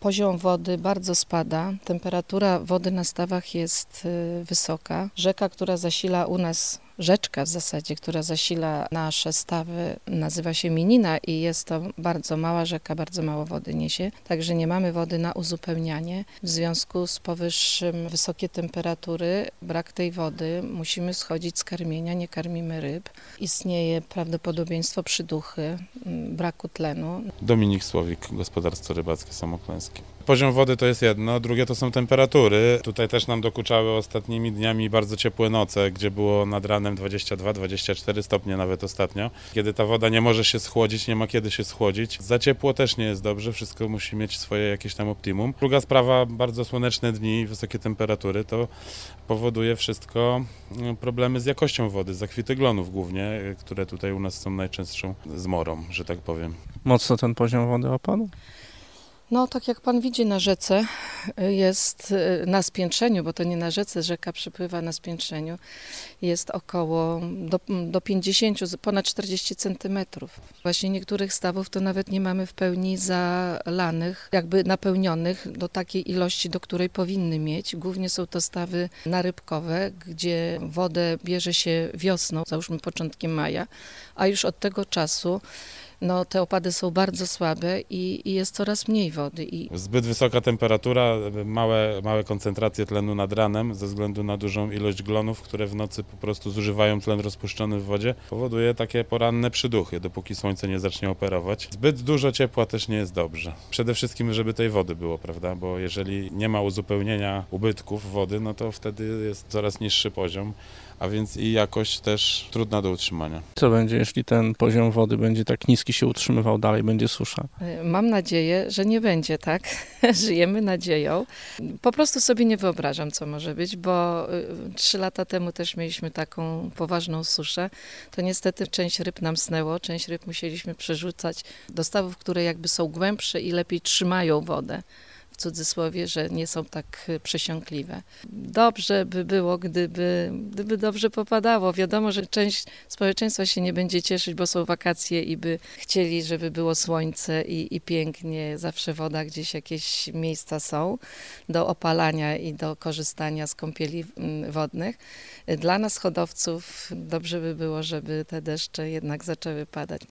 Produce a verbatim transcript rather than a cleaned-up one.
Poziom wody bardzo spada, temperatura wody na stawach jest y, wysoka. Rzeka, która zasila u nas, rzeczka w zasadzie, która zasila nasze stawy, nazywa się Minina i jest to bardzo mała rzeka, bardzo mało wody niesie, także nie mamy wody na uzupełnianie. W związku z powyższym wysokie temperatury, brak tej wody, musimy schodzić z karmienia, nie karmimy ryb. Istnieje prawdopodobieństwo przyduchy, braku tlenu. Dominik Słowik, Gospodarstwo Rybackie Samoklęskie. Poziom wody to jest jedno, drugie to są temperatury. Tutaj też nam dokuczały ostatnimi dniami bardzo ciepłe noce, gdzie było nad ranem dwadzieścia dwa dwadzieścia cztery stopnie nawet ostatnio. Kiedy ta woda nie może się schłodzić, nie ma kiedy się schłodzić. Za ciepło też nie jest dobrze, wszystko musi mieć swoje jakieś tam optimum. Druga sprawa, bardzo słoneczne dni, wysokie temperatury, to powoduje wszystko problemy z jakością wody, zakwity glonów głównie, które tutaj u nas są najczęstszą zmorą, że tak powiem. Mocno ten poziom wody opadł? No, tak jak pan widzi na rzece, jest na spiętrzeniu, bo to nie na rzece, rzeka przypływa na spiętrzeniu, jest około do, do pięćdziesięciu, ponad czterdzieści centymetrów. Właśnie niektórych stawów to nawet nie mamy w pełni zalanych, jakby napełnionych do takiej ilości, do której powinny mieć. Głównie są to stawy narybkowe, gdzie wodę bierze się wiosną, załóżmy początkiem maja, a już od tego czasu no, te opady są bardzo słabe i, i jest coraz mniej wody. I... Zbyt wysoka temperatura, małe, małe koncentracje tlenu nad ranem ze względu na dużą ilość glonów, które w nocy po prostu zużywają tlen rozpuszczony w wodzie, powoduje takie poranne przyduchy, dopóki słońce nie zacznie operować. Zbyt dużo ciepła też nie jest dobrze. Przede wszystkim, żeby tej wody było, prawda? Bo jeżeli nie ma uzupełnienia ubytków wody, no to wtedy jest coraz niższy poziom, a więc i jakość też trudna do utrzymania. Co będzie, jeśli ten poziom wody będzie tak niski, się utrzymywał dalej, będzie susza? Mam nadzieję, że nie będzie tak. Żyjemy nadzieją. Po prostu sobie nie wyobrażam, co może być, bo trzy lata temu też mieliśmy taką poważną suszę. To niestety część ryb nam snęło, część ryb musieliśmy przerzucać do stawów, które jakby są głębsze i lepiej trzymają wodę. W cudzysłowie, że nie są tak przesiąkliwe. Dobrze by było, gdyby, gdyby dobrze popadało. Wiadomo, że część społeczeństwa się nie będzie cieszyć, bo są wakacje i by chcieli, żeby było słońce i, i pięknie. Zawsze woda, gdzieś jakieś miejsca są do opalania i do korzystania z kąpieli wodnych. Dla nas hodowców dobrze by było, żeby te deszcze jednak zaczęły padać.